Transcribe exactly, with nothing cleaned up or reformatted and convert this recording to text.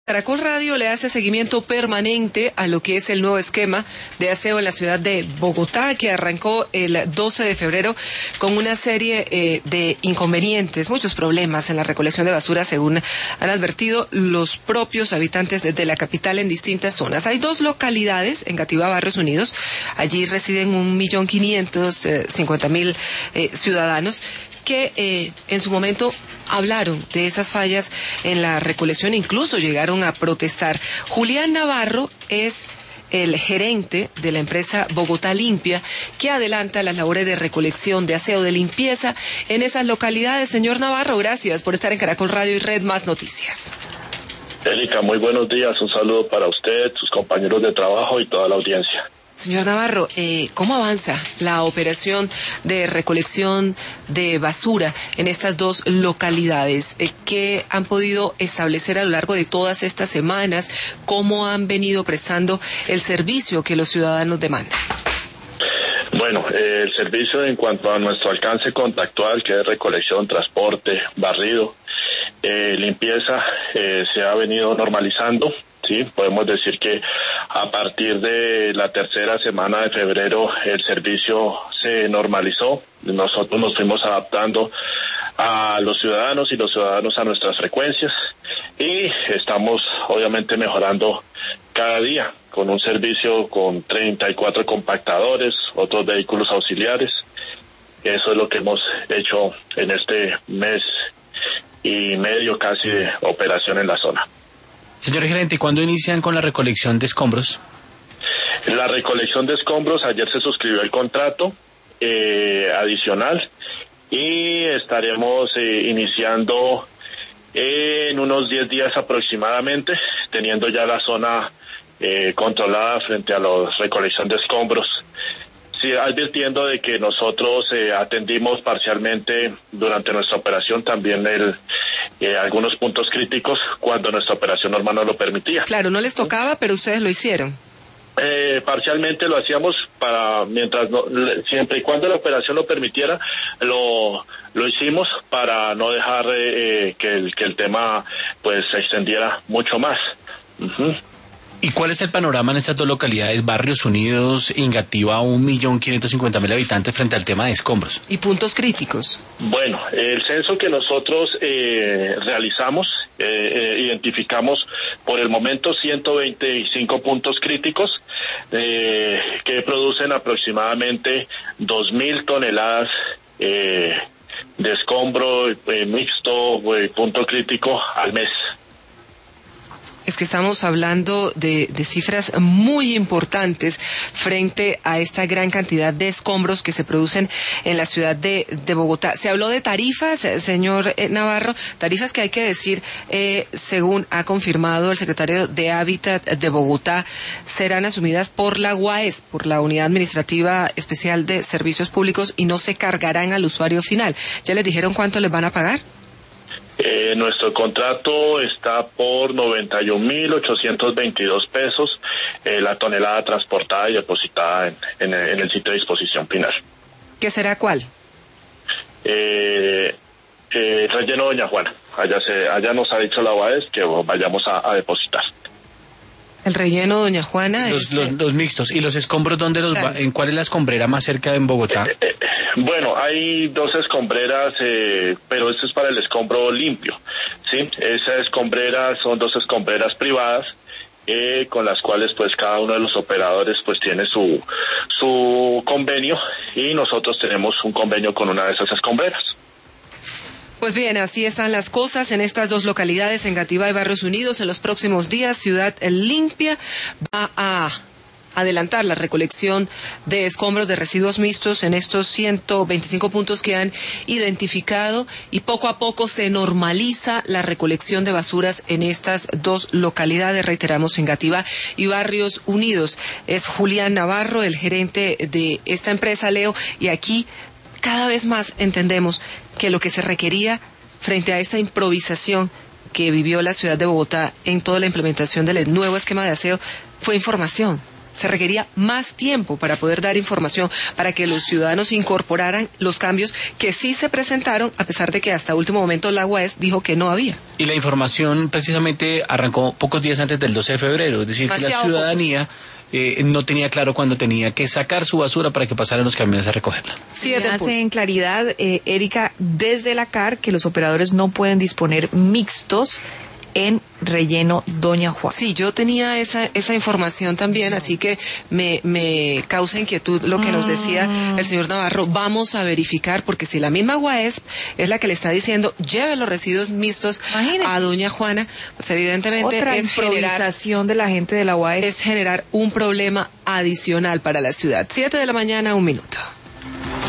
Caracol Radio le hace seguimiento permanente a lo que es el nuevo esquema de aseo en la ciudad de Bogotá, que arrancó el doce de febrero con una serie eh, de inconvenientes, muchos problemas en la recolección de basura, según han advertido los propios habitantes de, de la capital en distintas zonas. Hay dos localidades, en Engativá, Barrios Unidos. Allí residen un millón quinientos cincuenta mil eh, ciudadanos que eh, en su momento hablaron de esas fallas en la recolección, incluso llegaron a protestar. Julián Navarro es el gerente de la empresa Bogotá Limpia, que adelanta las labores de recolección, de aseo, de limpieza en esas localidades. Señor Navarro, gracias por estar en Caracol Radio y Red Más Noticias. Erika, muy buenos días, un saludo para usted, sus compañeros de trabajo y toda la audiencia. Señor Navarro, eh, ¿cómo avanza la operación de recolección de basura en estas dos localidades? Eh, ¿Qué han podido establecer a lo largo de todas estas semanas? ¿Cómo han venido prestando el servicio que los ciudadanos demandan? Bueno, eh, el servicio en cuanto a nuestro alcance contractual, que es recolección, transporte, barrido, eh, limpieza, eh, se ha venido normalizando. Sí, podemos decir que a partir de la tercera semana de febrero el servicio se normalizó. Nosotros nos fuimos adaptando a los ciudadanos y los ciudadanos a nuestras frecuencias y estamos obviamente mejorando cada día con un servicio con treinta y cuatro compactadores, otros vehículos auxiliares. Eso es lo que hemos hecho en este mes y medio casi de operación en la zona. Señor gerente, ¿cuándo inician con la recolección de escombros? La recolección de escombros, ayer se suscribió el contrato eh, adicional y estaremos eh, iniciando en unos diez días aproximadamente, teniendo ya la zona eh, controlada frente a la recolección de escombros. Sí, advirtiendo de que nosotros eh, atendimos parcialmente durante nuestra operación también el eh, algunos puntos críticos cuando nuestra operación normal no lo permitía. Claro, no les tocaba, pero ustedes lo hicieron. Eh, parcialmente lo hacíamos para mientras no, siempre y cuando la operación lo permitiera, lo lo hicimos para no dejar eh, que el que el tema pues se extendiera mucho más. Uh-huh. ¿Y cuál es el panorama en estas dos localidades, Barrios Unidos, Engativá, un millón quinientos cincuenta mil habitantes frente al tema de escombros? ¿Y puntos críticos? Bueno, el censo que nosotros eh, realizamos, eh, eh, identificamos por el momento ciento veinticinco puntos críticos eh, que producen aproximadamente dos mil toneladas eh, de escombro eh, mixto, eh, punto crítico al mes. Es que estamos hablando de, de cifras muy importantes frente a esta gran cantidad de escombros que se producen en la ciudad de, de Bogotá. Se habló de tarifas, señor Navarro, tarifas que hay que decir, eh, según ha confirmado el secretario de Hábitat de Bogotá, serán asumidas por la U A E S, por la Unidad Administrativa Especial de Servicios Públicos, y no se cargarán al usuario final. ¿Ya les dijeron cuánto les van a pagar? Eh, nuestro contrato está por noventa y un mil ochocientos veintidós pesos eh, la tonelada transportada y depositada en, en, en el sitio de disposición final. ¿Qué será cuál? Eh, eh, relleno Doña Juana. Allá, se, allá nos ha dicho la U A E S que vayamos a, a depositar. El relleno Doña Juana los, es... Los, los mixtos. ¿Y los escombros dónde los claro. va, en cuál es la escombrera más cerca en Bogotá? Eh, eh, bueno, hay dos escombreras, eh, pero esto es para el escombro limpio, ¿sí? Esas escombreras son dos escombreras privadas eh, con las cuales pues cada uno de los operadores pues tiene su su convenio y nosotros tenemos un convenio con una de esas escombreras. Pues bien, así están las cosas en estas dos localidades, en Engativá y Barrios Unidos. En los próximos días, Ciudad Limpia va a adelantar la recolección de escombros de residuos mixtos en estos ciento veinticinco puntos que han identificado, y poco a poco se normaliza la recolección de basuras en estas dos localidades, reiteramos, Engativá y Barrios Unidos. Es Julián Navarro, el gerente de esta empresa, Leo, y aquí cada vez más entendemos que lo que se requería frente a esta improvisación que vivió la ciudad de Bogotá en toda la implementación del nuevo esquema de aseo fue información. se requería más tiempo para poder dar información, para que los ciudadanos incorporaran los cambios que sí se presentaron, a pesar de que hasta último momento la UAES dijo que no había. Y la información precisamente arrancó pocos días antes del doce de febrero, es decir, Demasiado que la ciudadanía eh, no tenía claro cuándo tenía que sacar su basura para que pasaran los camiones a recogerla. Sí, Me hace en claridad, eh, Erika, desde la C A R, que los operadores no pueden disponer mixtos en relleno Doña Juana. Sí, yo tenía esa esa información también, así que me, me causa inquietud lo que nos decía el señor Navarro. Vamos a verificar, porque si la misma UAESP es la que le está diciendo lleve los residuos mixtos Imagínese. a Doña Juana, pues evidentemente Otra es generar, improvisación de la gente de la UAES. es generar un problema adicional para la ciudad. Siete de la mañana, un minuto.